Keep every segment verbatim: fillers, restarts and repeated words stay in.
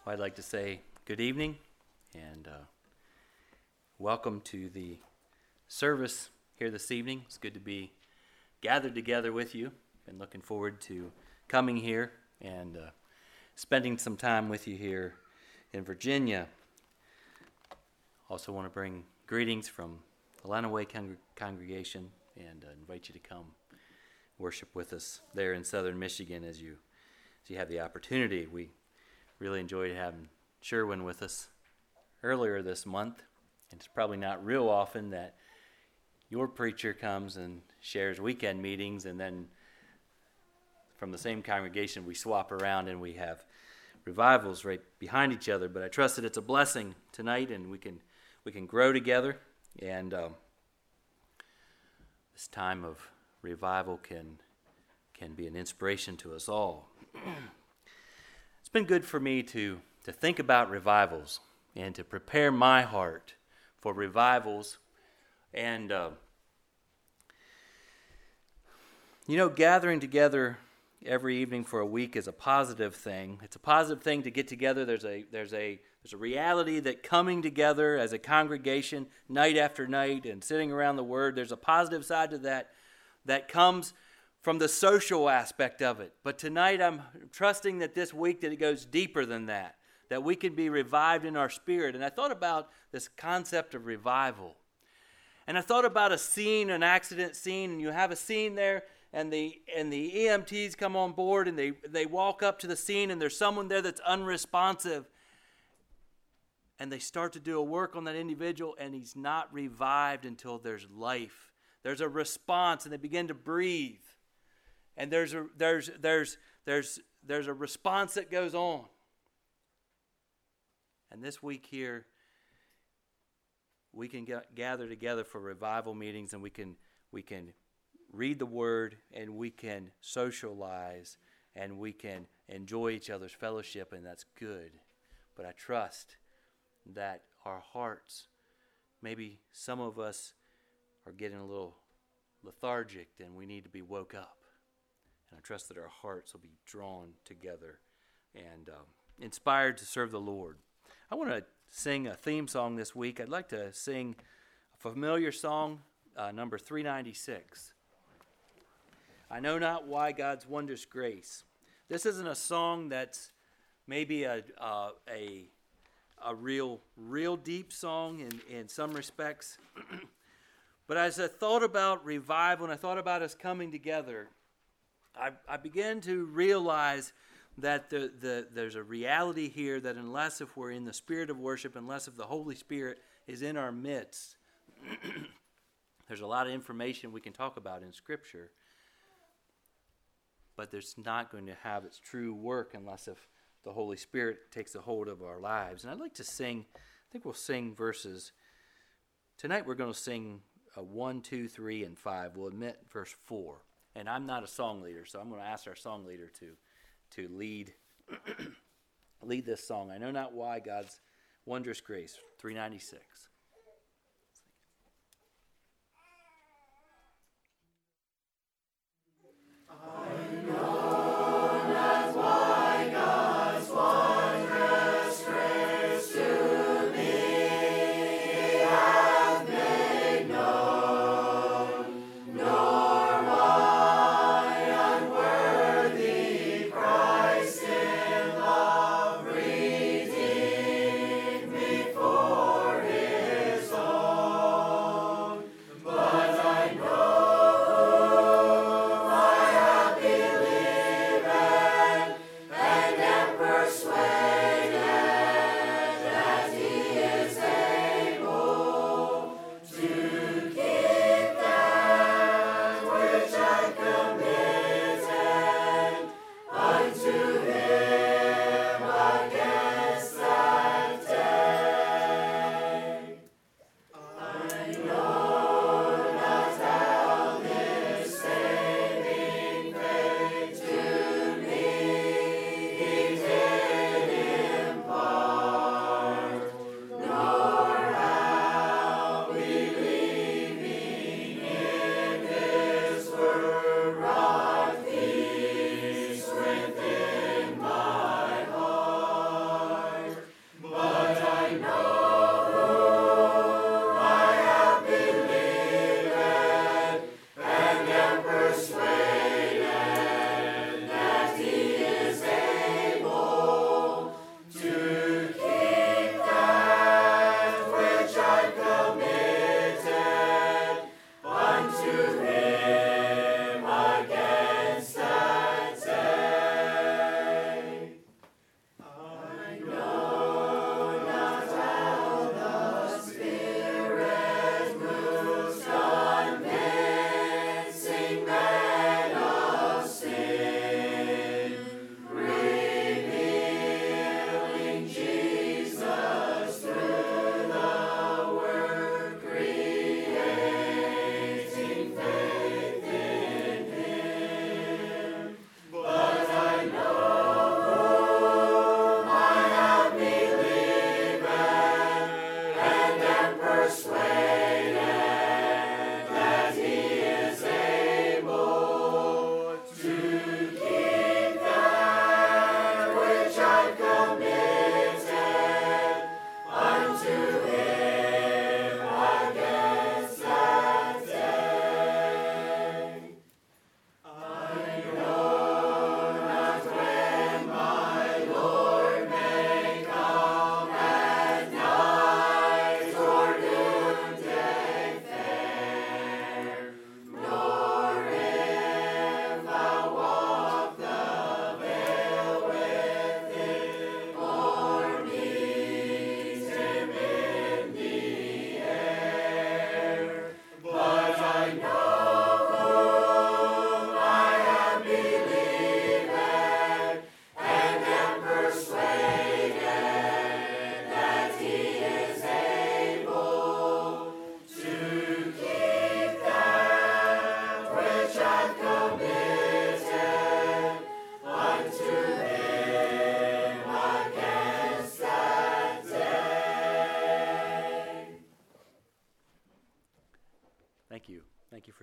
I'd like to say good evening and uh, welcome to the service here this evening. It's good to be gathered together with you. Been looking forward to coming here and uh, spending some time with you here in Virginia. Also want to bring greetings from the Lanaway Congre- congregation and uh, invite you to come worship with us there in southern Michigan as you as you have the opportunity. We really enjoyed having Sherwin with us earlier this month. And it's probably not real often that your preacher comes and shares weekend meetings, and then from the same congregation we swap around and we have revivals right behind each other. But I trust that it's a blessing tonight, and we can we can grow together, and um, this time of revival can can be an inspiration to us all. It's been good for me to, to think about revivals and to prepare my heart for revivals. And, uh, you know, gathering together every evening for a week is a positive thing. It's a positive thing to get together. There's a there's a there's a reality that coming together as a congregation night after night and sitting around the Word, there's a positive side to that that comes from the social aspect of it. But tonight I'm trusting that this week that it goes deeper than that, that we can be revived in our spirit. And I thought about this concept of revival. And I thought about a scene, an accident scene, and you have a scene there, and the and the E M Ts come on board, and they, they walk up to the scene, and there's someone there that's unresponsive. And they start to do a work on that individual, and he's not revived until there's life. There's a response, and they begin to breathe. And there's a there's there's there's there's a response that goes on. And this week here, we can get, gather together for revival meetings, and we can we can read the Word, and we can socialize, and we can enjoy each other's fellowship, and that's good. But I trust that our hearts, maybe some of us are getting a little lethargic, and we need to be woke up. And I trust that our hearts will be drawn together and um, inspired to serve the Lord. I want to sing a theme song this week. I'd like to sing a familiar song, uh, number three ninety-six. I know not why God's wondrous grace. This isn't a song that's maybe a uh, a a real real deep song in, in some respects. But as I thought about revival and I thought about us coming together, I, I began to realize that the, the there's a reality here that unless if we're in the spirit of worship, unless if the Holy Spirit is in our midst, there's a lot of information we can talk about in Scripture, but there's not going to have its true work unless if the Holy Spirit takes a hold of our lives. And I'd like to sing, I think we'll sing verses, tonight we're going to sing uh, one, two, three, and five. We'll admit verse four. And I'm not a song leader, so I'm going to ask our song leader to to lead lead this song. I know not why God's wondrous grace, three ninety-six. For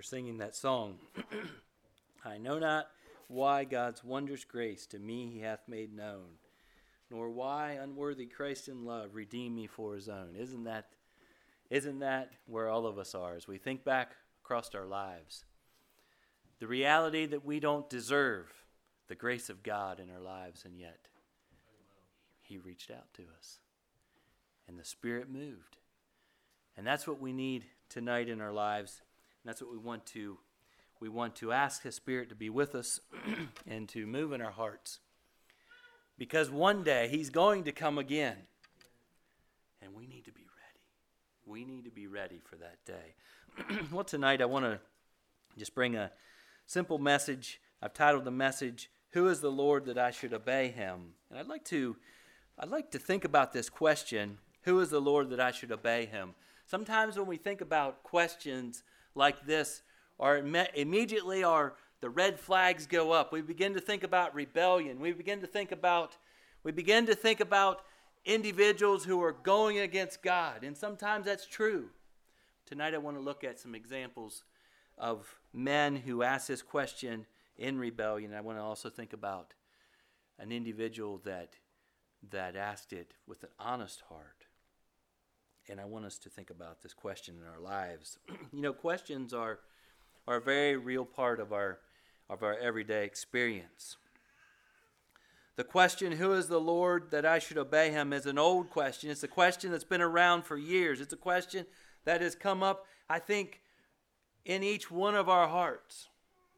singing that song. I know not why God's wondrous grace to me he hath made known, nor why unworthy Christ in love redeemed me for his own. Isn't that, isn't that where all of us are as we think back across our lives? The reality that we don't deserve the grace of God in our lives, and yet he reached out to us. And the Spirit moved. And that's what we need tonight in our lives. And that's what we want to we want to ask his Spirit to be with us and to move in our hearts. Because one day he's going to come again. And we need to be ready. We need to be ready for that day. Well, tonight I want to just bring a simple message. I've titled the message, Who is the Lord that I should obey him? And I'd like to I'd like to think about this question, who is the Lord that I should obey him? Sometimes when we think about questions like this, our immediately our the red flags go up. We begin to think about rebellion. We begin to think about we begin to think about individuals who are going against God. And sometimes that's true. Tonight I want to look at some examples of men who ask this question in rebellion. I want to also think about an individual that that asked it with an honest heart. And I want us to think about this question in our lives. You know, questions are are a very real part of our of our everyday experience. The question, who is the Lord that I should obey him, is an old question. It's a question that's been around for years. It's a question that has come up, I think, in each one of our hearts.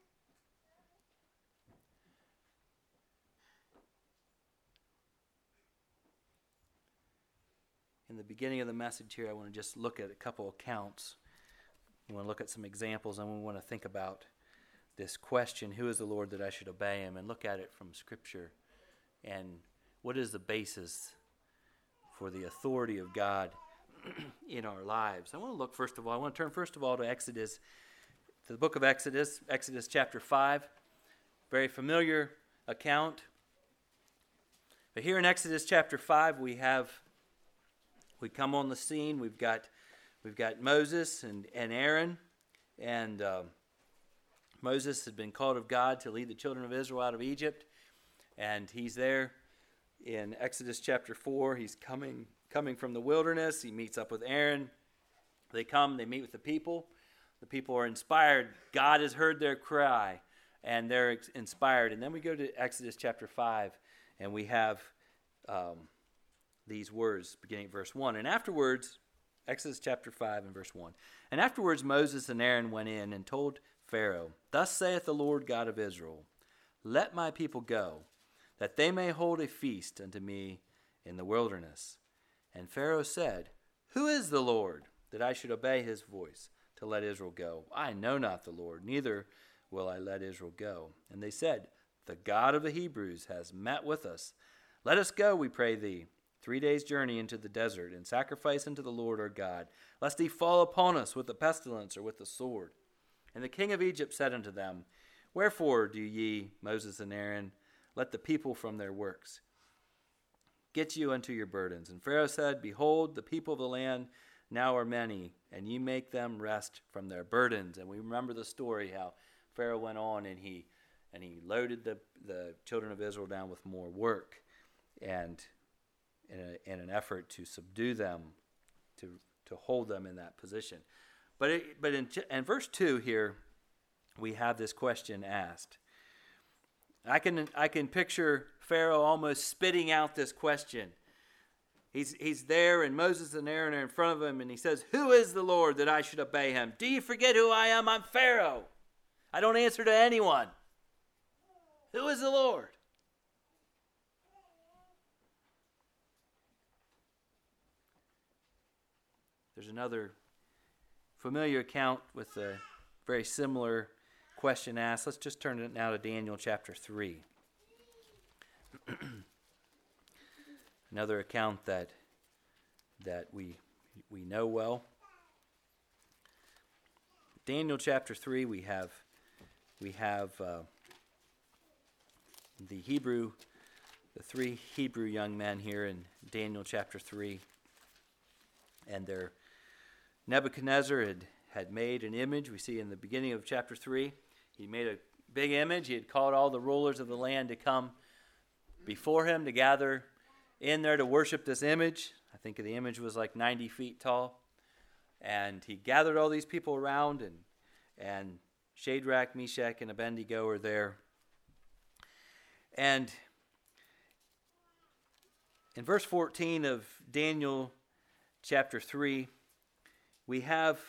In the beginning of the message here, I want to just look at a couple accounts. I want to look at some examples, and we want to think about this question, who is the Lord that I should obey him, and look at it from Scripture. And what is the basis for the authority of God in our lives? I want to look, first of all, I want to turn first of all to Exodus, to the book of Exodus, Exodus chapter five. Very familiar account. But here in Exodus chapter five, we have We come on the scene. We've got we've got Moses and, and Aaron. And um, Moses had been called of God to lead the children of Israel out of Egypt. And he's there in Exodus chapter four. He's coming coming from the wilderness. He meets up with Aaron. They come, they meet with the people. The people are inspired. God has heard their cry, and they're ex- inspired. And then we go to Exodus chapter five, and we have Um, these words beginning at verse one. And afterwards, Exodus chapter five and verse one. And afterwards Moses and Aaron went in and told Pharaoh, Thus saith the Lord God of Israel, Let my people go, that they may hold a feast unto me in the wilderness. And Pharaoh said, Who is the Lord, that I should obey his voice to let Israel go? I know not the Lord, neither will I let Israel go. And they said, The God of the Hebrews has met with us. Let us go, we pray thee, three days' journey into the desert, and sacrifice unto the Lord our God, lest he fall upon us with the pestilence or with the sword. And the king of Egypt said unto them, Wherefore do ye, Moses and Aaron, let the people from their works get you unto your burdens? And Pharaoh said, Behold, the people of the land now are many, and ye make them rest from their burdens. And we remember the story how Pharaoh went on and he and he loaded the, the children of Israel down with more work, and In, a, in an effort to subdue them, to to hold them in that position. But it, but in, in verse two here, we have this question asked. I can I can picture Pharaoh almost spitting out this question. He's he's there, and Moses and Aaron are in front of him, and he says, Who is the Lord that I should obey him? Do you forget who I am? I'm Pharaoh. I don't answer to anyone. Who is the Lord? There's another familiar account with a very similar question asked. Let's just turn it now to Daniel chapter three. Another account that that we we know well. Daniel chapter three, we have we have uh, the Hebrew, the three Hebrew young men here in Daniel chapter three, and they're Nebuchadnezzar had, had made an image. We see in the beginning of chapter three, he made a big image. He had called all the rulers of the land to come before him to gather in there to worship this image. I think the image was like ninety feet tall. And he gathered all these people around, and and Shadrach, Meshach, and Abednego are there. And in verse fourteen of Daniel chapter three, we have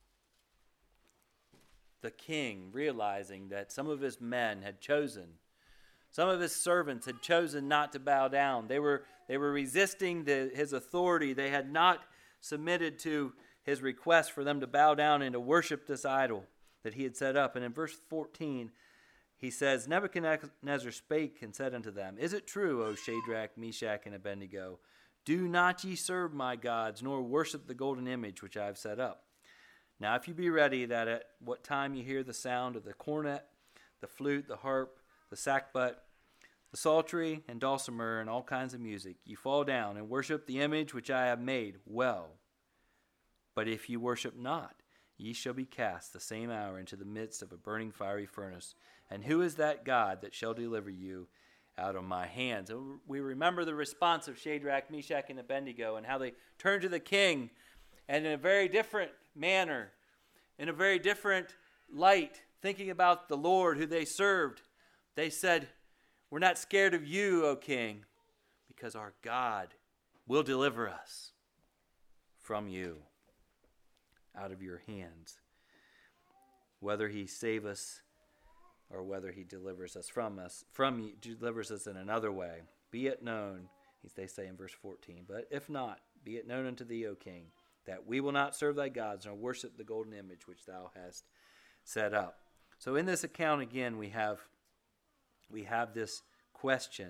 the king realizing that some of his men had chosen, some of his servants had chosen not to bow down. They were they were resisting the, his authority. They had not submitted to his request for them to bow down and to worship this idol that he had set up. And in verse fourteen, he says, Nebuchadnezzar spake and said unto them, Is it true, O Shadrach, Meshach, and Abednego? Do not ye serve my gods, nor worship the golden image which I have set up. Now if you be ready, that at what time you hear the sound of the cornet, the flute, the harp, the sackbut, the psaltery, and dulcimer, and all kinds of music, you fall down and worship the image which I have made, well. But if ye worship not, ye shall be cast the same hour into the midst of a burning fiery furnace. And who is that God that shall deliver you out of my hands? And we remember the response of Shadrach, Meshach, and Abednego, and how they turned to the king, and in a very different manner, in a very different light, thinking about the Lord who they served. They said, We're not scared of you, O king, because our God will deliver us from you, out of your hands, whether he save us or whether he delivers us from us, from you, delivers us in another way. Be it known, they say in verse fourteen, but if not, be it known unto thee, O king, that we will not serve thy gods nor worship the golden image which thou hast set up. So in this account again, we have we have this question.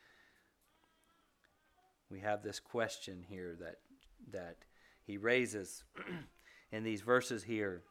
We have this question here that that he raises in these verses here.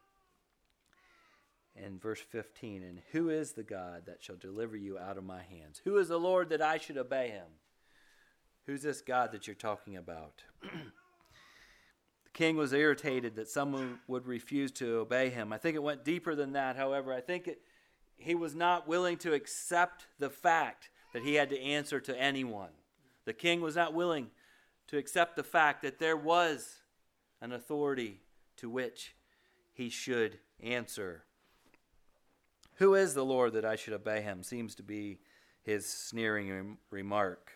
In verse fifteen, and who is the God that shall deliver you out of my hands? Who is the Lord that I should obey him? Who's this God that you're talking about? The king was irritated that someone would refuse to obey him. I think it went deeper than that. However, I think it, he was not willing to accept the fact that he had to answer to anyone. The king was not willing to accept the fact that there was an authority to which he should answer. Who is the Lord that I should obey him? Seems to be his sneering rem- remark.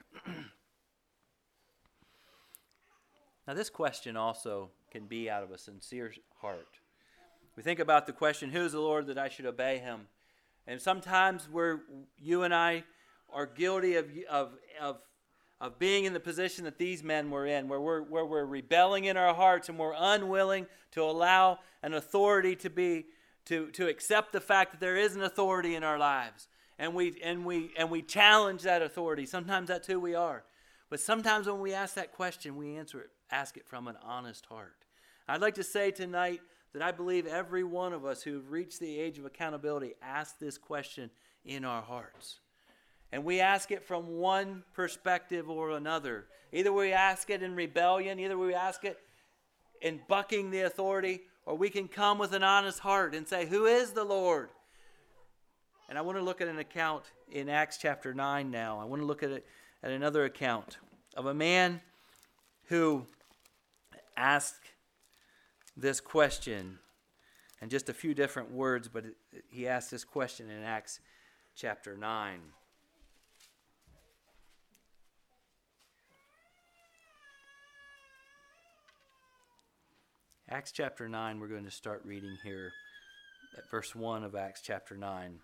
Now this question also can be out of a sincere heart. We think about the question, who is the Lord that I should obey him? And sometimes we're, you and I are guilty of, of, of, of being in the position that these men were in, where we're, where we're rebelling in our hearts and we're unwilling to allow an authority to be, to, to accept the fact that there is an authority in our lives. And we, and we, and we challenge that authority. Sometimes that's who we are. But sometimes when we ask that question, we answer it, ask it from an honest heart. I'd like to say tonight that I believe every one of us who've reached the age of accountability ask this question in our hearts. And we ask it from one perspective or another. Either we ask it in rebellion, either we ask it in bucking the authority, or we can come with an honest heart and say, who is the Lord? And I want to look at an account in Acts chapter nine now. I want to look at it at another account of a man who asked this question in just a few different words, but it, he asked this question in Acts chapter nine. Acts chapter nine, we're going to start reading here at verse one of Acts chapter nine.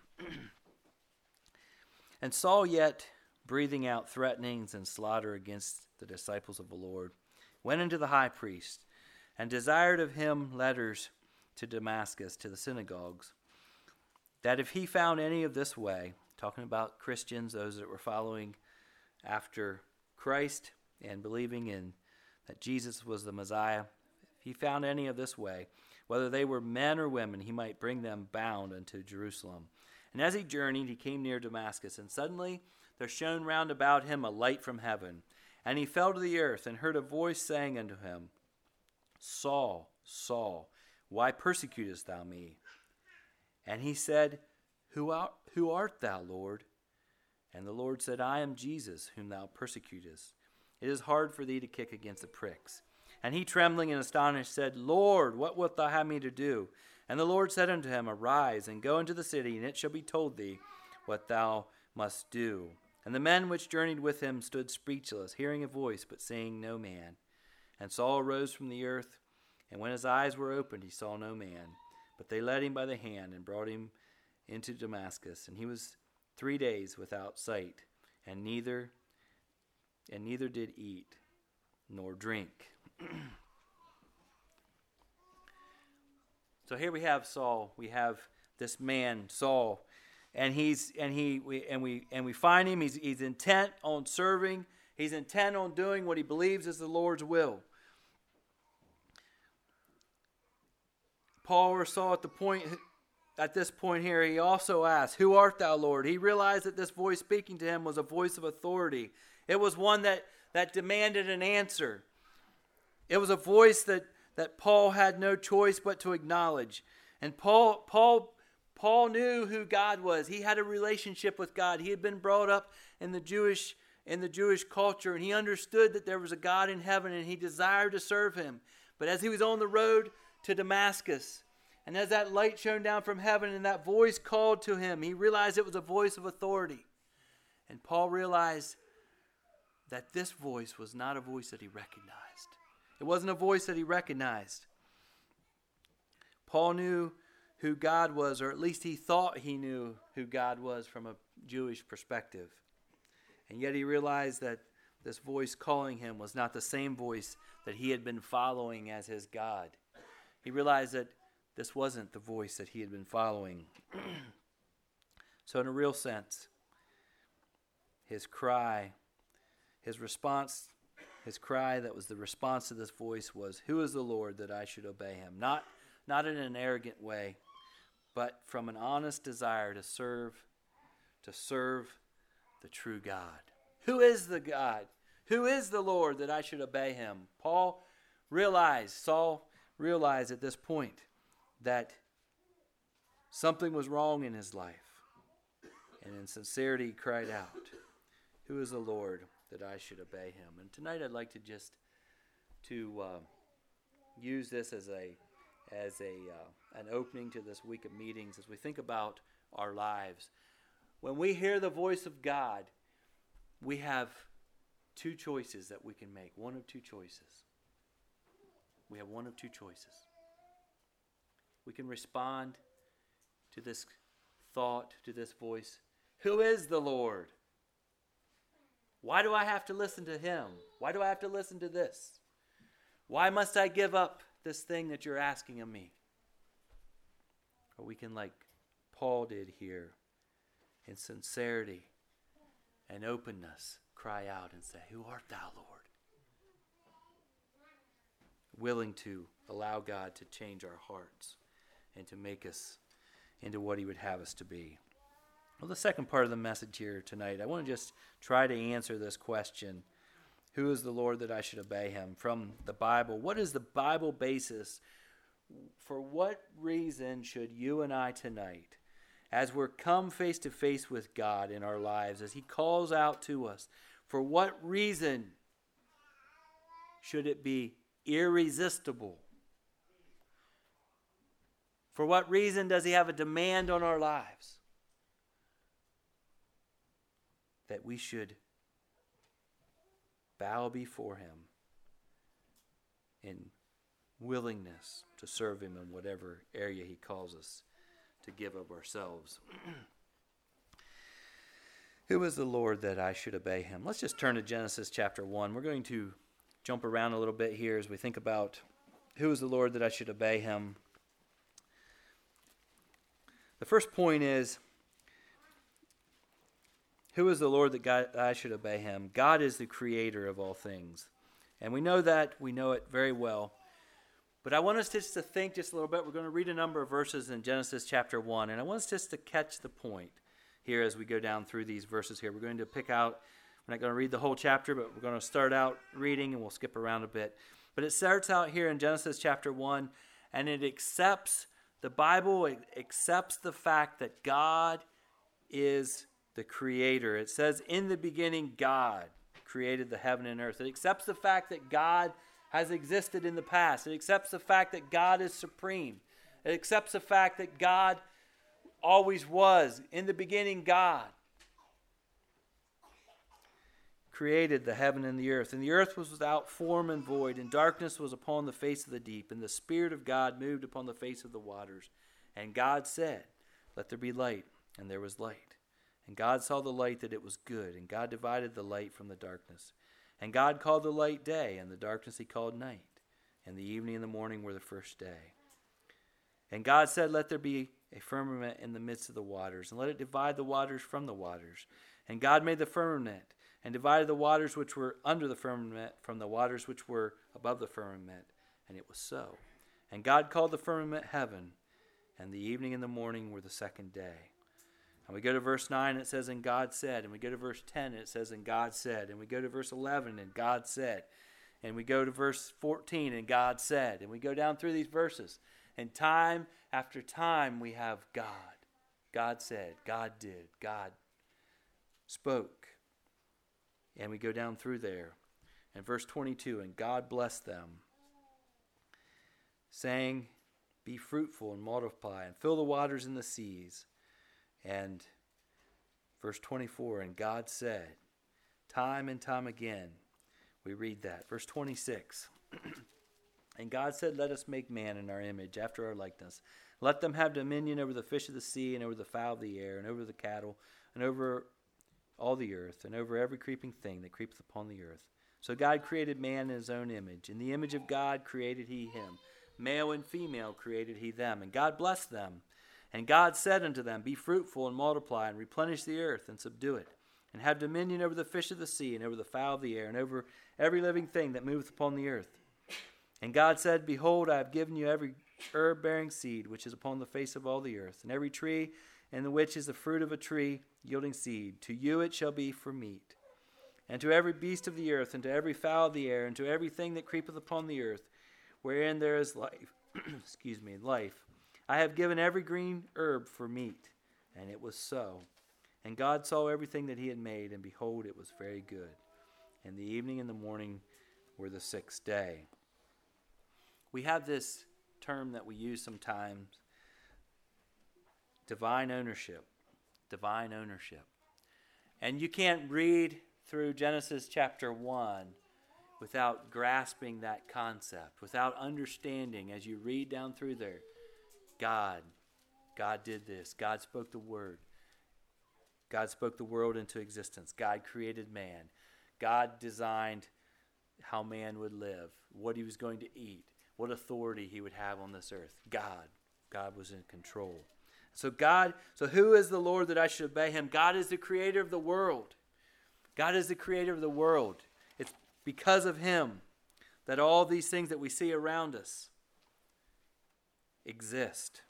And Saul, yet breathing out threatenings and slaughter against the disciples of the Lord, went into the high priest and desired of him letters to Damascus, to the synagogues, that if he found any of this way, talking about Christians, those that were following after Christ and believing in that Jesus was the Messiah, if he found any of this way, whether they were men or women, he might bring them bound unto Jerusalem. And as he journeyed, he came near Damascus, and suddenly there shone round about him a light from heaven. And he fell to the earth, and heard a voice saying unto him, Saul, Saul, why persecutest thou me? And he said, Who art, who art thou, Lord? And the Lord said, I am Jesus, whom thou persecutest. It is hard for thee to kick against the pricks. And he, trembling and astonished, said, Lord, what wilt thou have me to do? And the Lord said unto him, Arise, and go into the city, and it shall be told thee what thou must do. And the men which journeyed with him stood speechless, hearing a voice, but seeing no man. And Saul arose from the earth, and when his eyes were opened, he saw no man. But they led him by the hand, and brought him into Damascus. And he was three days without sight, and neither and neither did eat nor drink. So here we have Saul. We have this man, Saul, and he's and he we and we and we find him. He's he's intent on serving. He's intent on doing what he believes is the Lord's will. Paul or Saul at the point at this point here, he also asked, Who art thou, Lord? He realized that this voice speaking to him was a voice of authority. It was one that, that demanded an answer. It was a voice that, that Paul had no choice but to acknowledge. And Paul, Paul, Paul knew who God was. He had a relationship with God. He had been brought up in the Jewish in the Jewish culture, and he understood that there was a God in heaven, and he desired to serve him. But as he was on the road to Damascus, and as that light shone down from heaven and that voice called to him, he realized it was a voice of authority. And Paul realized that this voice was not a voice that he recognized. It wasn't a voice that he recognized. Paul knew who God was, or at least he thought he knew who God was from a Jewish perspective. And yet he realized that this voice calling him was not the same voice that he had been following as his God. He realized that this wasn't the voice that he had been following. So in a real sense, his cry, his response, his cry that was the response to this voice was, Who is the Lord that I should obey him? Not, not in an arrogant way, but from an honest desire to serve, to serve the true God. Who is the God? Who is the Lord that I should obey him? Paul realized, Saul realized at this point that something was wrong in his life. And in sincerity he cried out, Who is the Lord that I should obey him? And tonight I'd like to just to uh, use this as a as a uh, an opening to this week of meetings as we think about our lives. When we hear the voice of God, we have two choices that we can make. One of two choices. We have one of two choices. We can respond to this thought, to this voice. Who is the Lord? Why do I have to listen to him? Why do I have to listen to this? Why must I give up this thing that you're asking of me? Or we can, like Paul did here, in sincerity and openness, cry out and say, Who art thou, Lord? Willing to allow God to change our hearts and to make us into what he would have us to be. Well, the second part of the message here tonight, I want to just try to answer this question. Who is the Lord that I should obey him? From the Bible. What is the Bible basis? For what reason should you and I tonight, as we're come face to face with God in our lives, as he calls out to us, for what reason should it be irresistible? For what reason does he have a demand on our lives? That we should bow before him in willingness to serve him in whatever area he calls us to give of ourselves. Who is the Lord that I should obey him? Let's just turn to Genesis chapter one. We're going to jump around a little bit here as we think about who is the Lord that I should obey him. The first point is, who is the Lord that God, I should obey him? God is the creator of all things. And we know that. We know it very well. But I want us just to think just a little bit. We're going to read a number of verses in Genesis chapter one. And I want us just to catch the point here as we go down through these verses here. We're going to pick out, we're not going to read the whole chapter, but we're going to start out reading and we'll skip around a bit. But it starts out here in Genesis chapter one. and it accepts, the Bible accepts the fact that God is the creator. It says, in the beginning, God created the heaven and earth. It accepts the fact that God has existed in the past. It accepts the fact that God is supreme. It accepts the fact that God always was. In the beginning, God created the heaven and the earth. And the earth was without form and void, and darkness was upon the face of the deep, and the Spirit of God moved upon the face of the waters. And God said, let there be light, and there was light. And God saw the light that it was good, and God divided the light from the darkness. And God called the light day, and the darkness he called night. And the evening and the morning were the first day. And God said, let there be a firmament in the midst of the waters, and let it divide the waters from the waters. And God made the firmament, and divided the waters which were under the firmament from the waters which were above the firmament. And it was so. And God called the firmament heaven, and the evening and the morning were the second day. And we go to verse nine, and it says, and God said. And we go to verse ten, and it says, and God said. And we go to verse eleven, and God said. And we go to verse fourteen, and God said. And we go down through these verses. And time after time we have God. God said, God did, God spoke. And we go down through there. And verse twenty-two, and God blessed them, saying, be fruitful and multiply, and fill the waters in the seas. And verse twenty-four, and God said, time and time again, we read that. Verse twenty-six, and God said, let us make man in our image, after our likeness. Let them have dominion over the fish of the sea, and over the fowl of the air, and over the cattle, and over all the earth, and over every creeping thing that creepeth upon the earth. So God created man in his own image. In the image of God created he him. Male and female created he them. And God blessed them. And God said unto them, be fruitful and multiply, and replenish the earth, and subdue it, and have dominion over the fish of the sea, and over the fowl of the air, and over every living thing that moveth upon the earth. And God said, behold, I have given you every herb bearing seed, which is upon the face of all the earth, and every tree, in the which is the fruit of a tree, yielding seed. To you it shall be for meat. And to every beast of the earth, and to every fowl of the air, and to everything that creepeth upon the earth, wherein there is life, excuse me, life, I have given every green herb for meat. And it was so. And God saw everything that he had made, and behold, it was very good. And the evening and the morning were the sixth day. We have this term that we use sometimes, divine ownership. Divine ownership. And you can't read through Genesis chapter one without grasping that concept, without understanding as you read down through there, God, God did this. God spoke the word. God spoke the world into existence. God created man. God designed how man would live, what he was going to eat, what authority he would have on this earth. God. God was in control. So God, so who is the Lord that I should obey him? God is the creator of the world. God is the creator of the world. It's because of him that all these things that we see around us exist.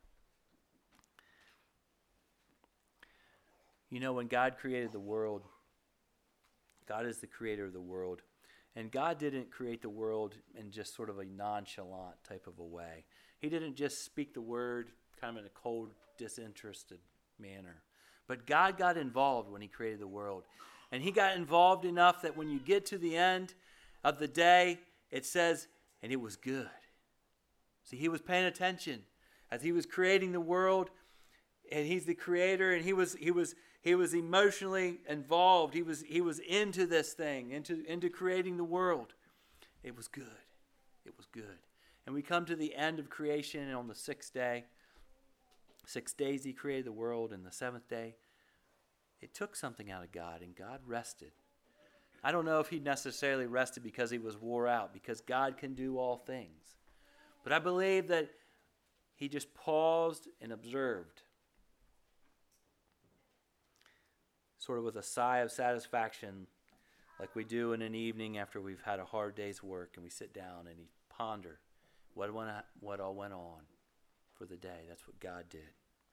You know, when God created the world, God is the creator of the world. And God didn't create the world in just sort of a nonchalant type of a way. He didn't just speak the word kind of in a cold, disinterested manner. But God got involved when he created the world. And he got involved enough that when you get to the end of the day, it says, and it was good. See, he was paying attention as he was creating the world, and he's the creator, and he was he was he was emotionally involved. He was he was into this thing, into into creating the world. It was good. It was good. And we come to the end of creation, and on the sixth day, six days he created the world, and the seventh day, it took something out of God, and God rested. I don't know if he necessarily rested because he was wore out, because God can do all things. But I believe that he just paused and observed, sort of with a sigh of satisfaction, like we do in an evening after we've had a hard day's work, and we sit down and he ponder what went, what all went on for the day. That's what God did.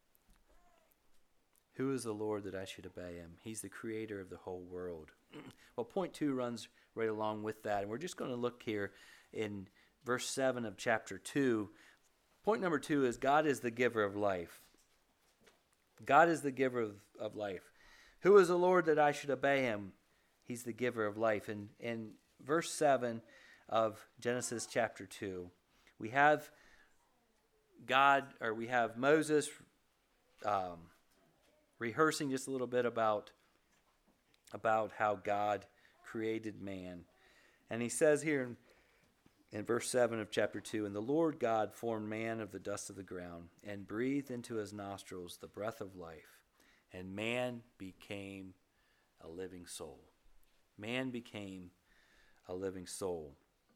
Who is the Lord that I should obey him? He's the creator of the whole world. Well, point two runs right along with that, and we're just going to look here in verse seven of chapter two. Point number two is God is the giver of life. God is the giver of, of life. Who is the Lord that I should obey him? He's the giver of life. And in verse seven of Genesis chapter two, we have God, or we have Moses um, rehearsing just a little bit about, about how God created man. And he says here in In verse seven of chapter two, and the Lord God formed man of the dust of the ground and breathed into his nostrils the breath of life, and man became a living soul. Man became a living soul.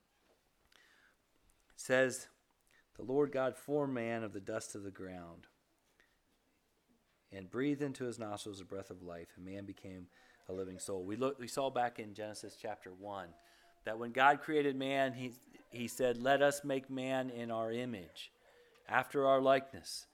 It says, the Lord God formed man of the dust of the ground and breathed into his nostrils the breath of life, and man became a living soul. We look, we saw back in Genesis chapter one that when God created man, he He said, let us make man in our image, after our likeness.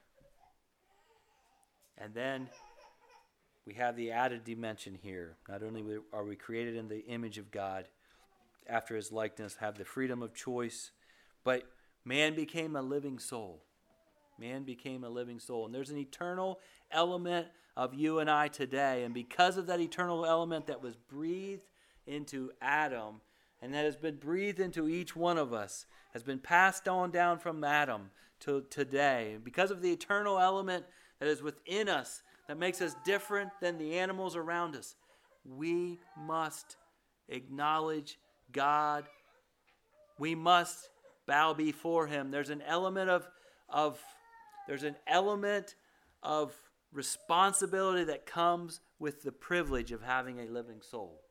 And then we have the added dimension here. Not only are we created in the image of God, after his likeness, have the freedom of choice, but man became a living soul. Man became a living soul. And there's an eternal element of you and I today. And because of that eternal element that was breathed into Adam, and that has been breathed into each one of us, has been passed on down from Adam to today. Because of the eternal element that is within us, that makes us different than the animals around us, we must acknowledge God. We must bow before him. There's an element of, of there's an element of responsibility that comes with the privilege of having a living soul.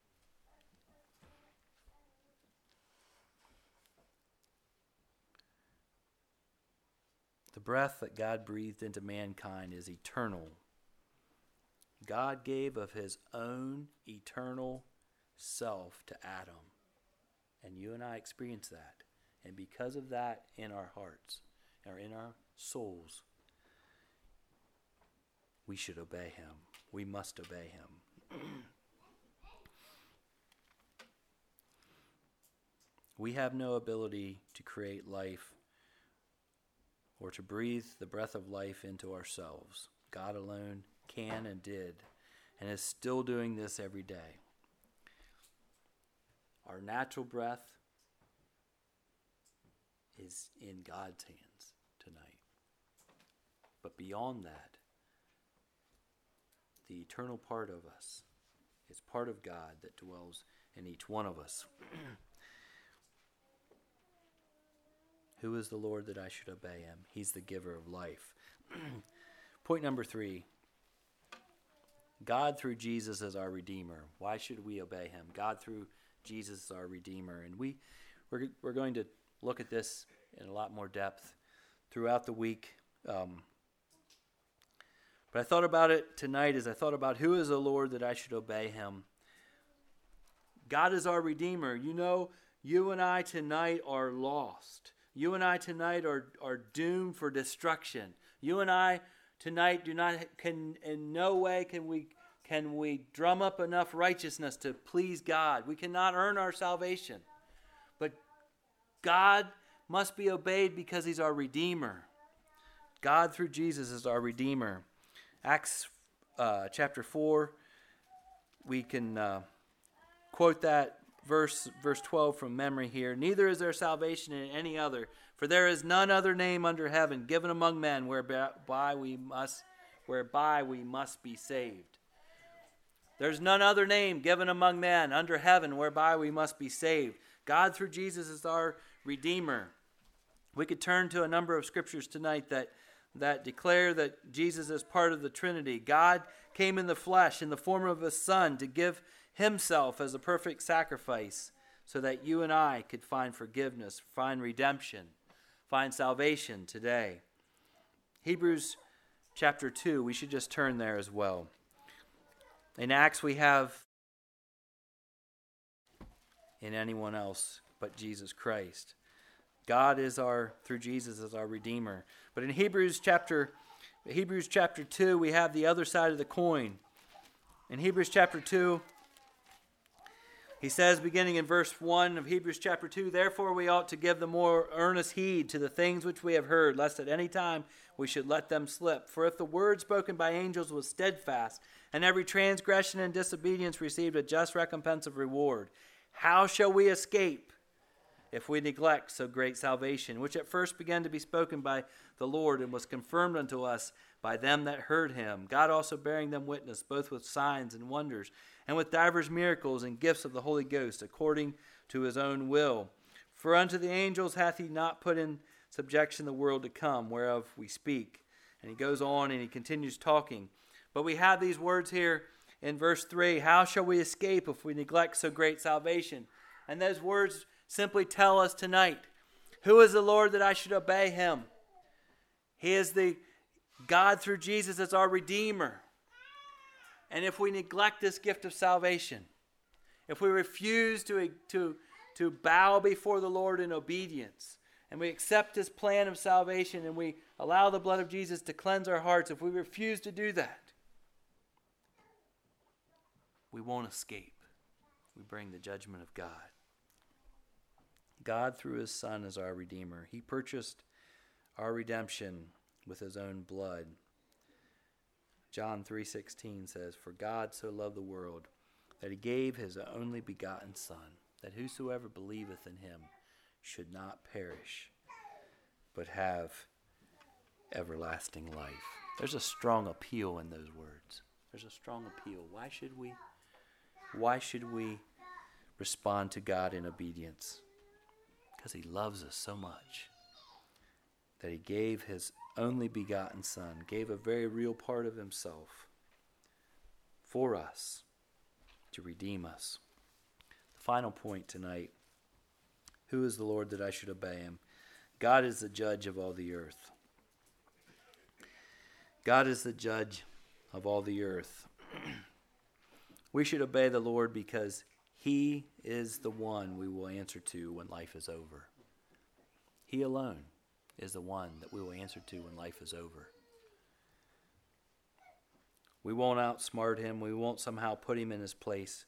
The breath that God breathed into mankind is eternal. God gave of his own eternal self to Adam. And you and I experience that. And because of that in our hearts, or in our souls, we should obey him. We must obey him. We have no ability to create life or to breathe the breath of life into ourselves. God alone can and did, and is still doing this every day. Our natural breath is in God's hands tonight. But beyond that, the eternal part of us is part of God that dwells in each one of us. Who is the Lord that I should obey him? He's the giver of life. Point number three. God through Jesus as our Redeemer. Why should we obey him? God through Jesus as our Redeemer. And we, we're, we're going to look at this in a lot more depth throughout the week. Um, but I thought about it tonight as I thought about who is the Lord that I should obey him. God is our Redeemer. You know, you and I tonight are lost. You and I tonight are, are doomed for destruction. You and I tonight do not can in no way can we can we drum up enough righteousness to please God. We cannot earn our salvation. But God must be obeyed because he's our Redeemer. God through Jesus is our Redeemer. Acts uh, chapter four, we can uh, quote that Verse, verse twelve from memory here. Neither is there salvation in any other, for there is none other name under heaven given among men whereby we must, whereby we must be saved. There's none other name given among men under heaven whereby we must be saved. God through Jesus is our Redeemer. We could turn to a number of scriptures tonight that, that declare that Jesus is part of the Trinity. God came in the flesh in the form of a son to give himself as a perfect sacrifice so that you and I could find forgiveness, find redemption, find salvation today. Hebrews chapter two, we should just turn there as well. In Acts we have in anyone else but Jesus Christ. God is our, through Jesus as our Redeemer. But in Hebrews chapter, Hebrews chapter two, we have the other side of the coin. In Hebrews chapter two, He says, beginning in verse one of Hebrews chapter two, therefore we ought to give the more earnest heed to the things which we have heard, lest at any time we should let them slip. For if the word spoken by angels was steadfast, and every transgression and disobedience received a just recompense of reward, how shall we escape if we neglect so great salvation, which at first began to be spoken by the Lord, and was confirmed unto us by them that heard him, God also bearing them witness, both with signs and wonders, and with divers miracles and gifts of the Holy Ghost, according to his own will. For unto the angels hath he not put in subjection the world to come, whereof we speak. And he goes on and he continues talking. But we have these words here in verse three, how shall we escape if we neglect so great salvation? And those words simply tell us tonight, who is the Lord that I should obey him? He is the God through Jesus as our Redeemer. And if we neglect this gift of salvation, if we refuse to, to, to bow before the Lord in obedience, and we accept his plan of salvation, and we allow the blood of Jesus to cleanse our hearts, if we refuse to do that, we won't escape. We bring the judgment of God. God, through his Son, is our Redeemer. He purchased our redemption with his own blood. John three sixteen says, for God so loved the world that he gave his only begotten Son, that whosoever believeth in him should not perish, but have everlasting life. There's a strong appeal in those words. There's a strong appeal. Why should we, why should we respond to God in obedience? Because he loves us so much that he gave his only begotten Son, gave a very real part of himself for us to redeem us. The final point tonight, who is the Lord that I should obey him? God is the judge of all the earth. God is the judge of all the earth. We should obey the Lord because he is the one we will answer to when life is over. He alone is the one that we will answer to when life is over. We won't outsmart him. We won't somehow put him in his place.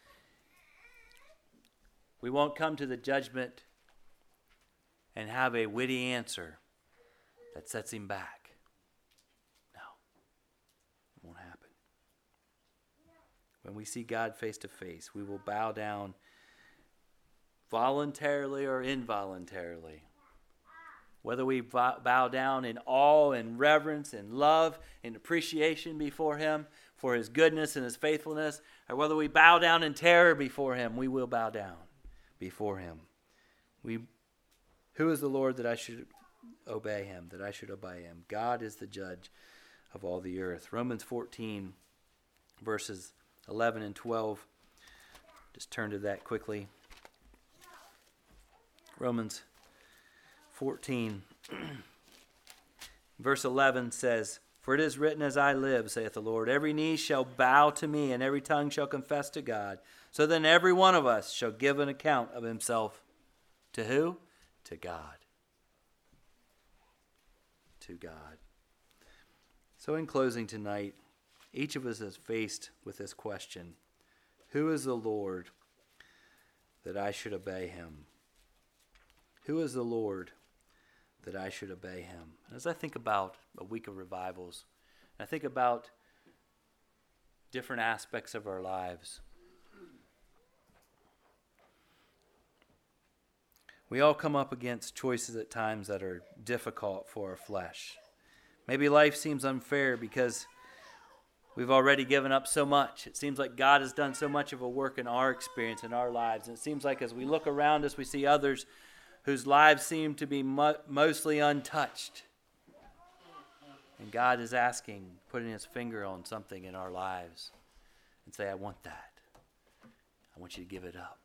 We won't come to the judgment and have a witty answer that sets him back. No, it won't happen. When we see God face to face, we will bow down voluntarily or involuntarily. Whether we bow down in awe and reverence and love and appreciation before him for his goodness and his faithfulness, or whether we bow down in terror before him, we will bow down before him. We, who is the Lord that I should obey him, that I should obey him? God is the judge of all the earth. Romans fourteen, verses eleven and twelve. Just turn to that quickly. Romans fourteen, verse eleven says, for it is written, as I live, saith the Lord, every knee shall bow to me, and every tongue shall confess to God. So then every one of us shall give an account of himself to who? To God. To God. So in closing tonight, each of us is faced with this question, who is the Lord that I should obey him? Who is the Lord that I should obey him? And as I think about a week of revivals, and I think about different aspects of our lives, we all come up against choices at times that are difficult for our flesh. Maybe life seems unfair because we've already given up so much. It seems like God has done so much of a work in our experience, in our lives. And it seems like as we look around us, we see others whose lives seem to be mo- mostly untouched. And God is asking, putting his finger on something in our lives and say, I want that. I want you to give it up.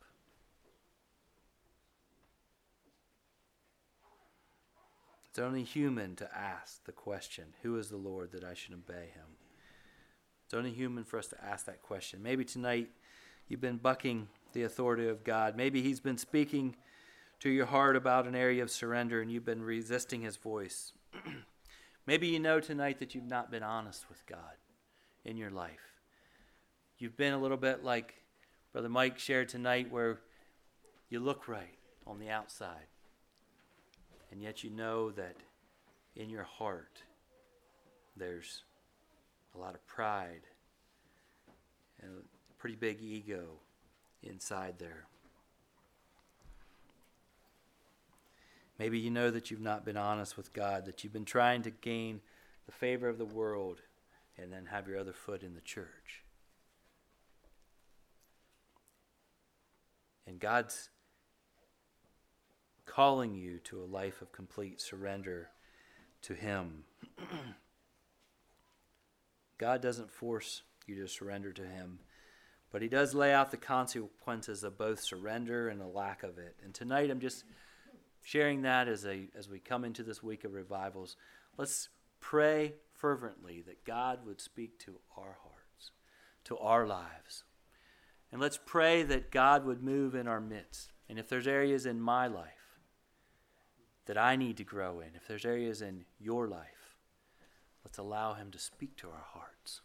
It's only human to ask the question, who is the Lord that I should obey him? It's only human for us to ask that question. Maybe tonight you've been bucking the authority of God. Maybe he's been speaking to your heart about an area of surrender and you've been resisting his voice. Maybe you know tonight that you've not been honest with God in your life. You've been a little bit like Brother Mike shared tonight where you look right on the outside, and yet you know that in your heart there's a lot of pride and a pretty big ego inside there. Maybe you know that you've not been honest with God, that you've been trying to gain the favor of the world and then have your other foot in the church. And God's calling you to a life of complete surrender to Him. God doesn't force you to surrender to Him, but He does lay out the consequences of both surrender and a lack of it. And tonight I'm just sharing that as a as we come into this week of revivals. Let's pray fervently that God would speak to our hearts, to our lives. And let's pray that God would move in our midst. And if there's areas in my life that I need to grow in, if there's areas in your life, let's allow Him to speak to our hearts.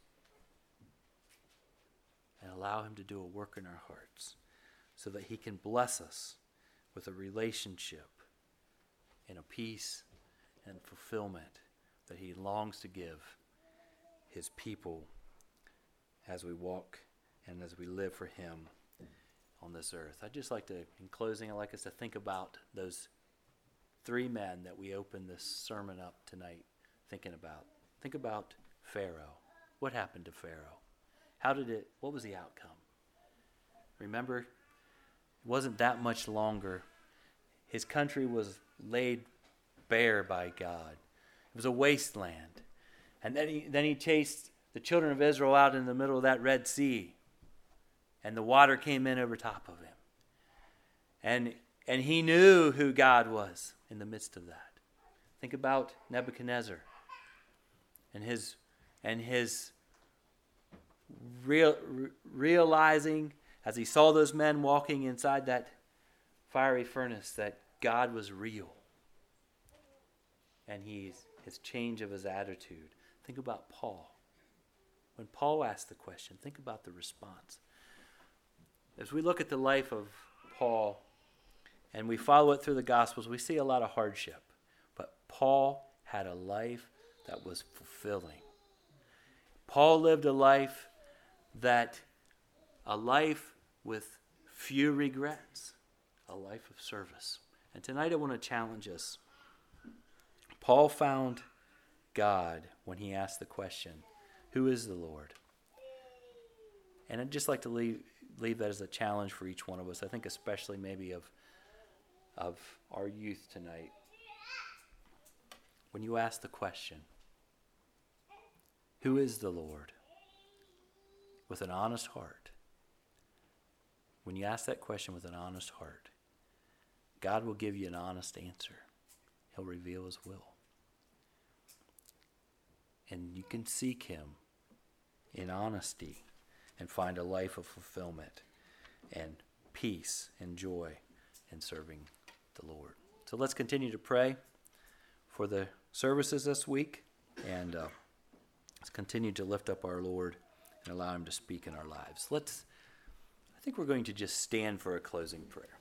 And allow Him to do a work in our hearts so that He can bless us with a relationship and a peace and fulfillment that He longs to give His people as we walk and as we live for Him on this earth. I'd just like to, in closing, I'd like us to think about those three men that we opened this sermon up tonight thinking about. Think about Pharaoh. What happened to Pharaoh? How did it, what was the outcome? Remember, it wasn't that much longer. His country was laid bare by God. It was a wasteland. And then he, then he chased the children of Israel out in the middle of that Red Sea. And the water came in over top of him. And, and he knew who God was in the midst of that. Think about Nebuchadnezzar and his, and his real, re- realizing as he saw those men walking inside that fiery furnace that God was real. And he's, his change of his attitude. Think about Paul. When Paul asked the question, think about the response. As we look at the life of Paul and we follow it through the Gospels, we see a lot of hardship. But Paul had a life that was fulfilling. Paul lived a life that, a life with few regrets, a life of service. And tonight I want to challenge us. Paul found God when he asked the question, who is the Lord? And I'd just like to leave, leave that as a challenge for each one of us. I think especially maybe of, of our youth tonight. When you ask the question, who is the Lord? With an honest heart. When you ask that question with an honest heart, God will give you an honest answer. He'll reveal His will. And you can seek Him in honesty and find a life of fulfillment and peace and joy in serving the Lord. So let's continue to pray for the services this week, and uh, let's continue to lift up our Lord and allow Him to speak in our lives. Let's, I think we're going to just stand for a closing prayer.